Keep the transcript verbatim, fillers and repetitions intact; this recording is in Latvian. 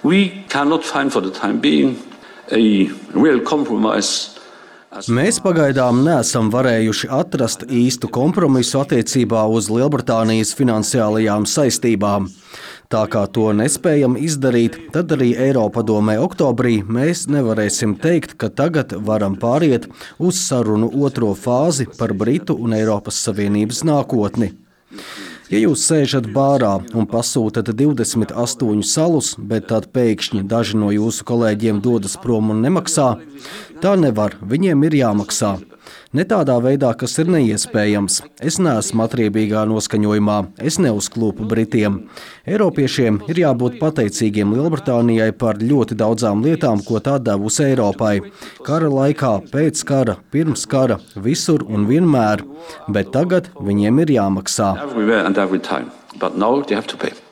We cannot find for the time being a real compromise. Mēs pagaidām neesam varējuši atrast īstu kompromisu attiecībā uz Lielbritānijas finansiālajām saistībām. Tā kā to nespējam izdarīt, tad arī Eiropadomē oktobrī mēs nevarēsim teikt, ka tagad varam pāriet uz sarunu otro fāzi par Britu un Eiropas Savienības nākotni. Ja jūs sēžat bārā un pasūtat divdesmit astoņus salus, bet tad pēkšņi daži no jūsu kolēģiem dodas prom un nemaksā, tā nevar, viņiem ir jāmaksā. Ne tādā veidā, kas ir neiespējams. Es neesmu atriebīgā noskaņojumā, es neuzklūpu Britiem. Eiropiešiem ir jābūt pateicīgiem Lielbritānijai par ļoti daudzām lietām, ko tā devusi Eiropai. Kara laikā, pēc kara, pirms kara, visur un vienmēr. Bet tagad viņiem ir jāmaksā. Everywhere and every time. But now they have to pay.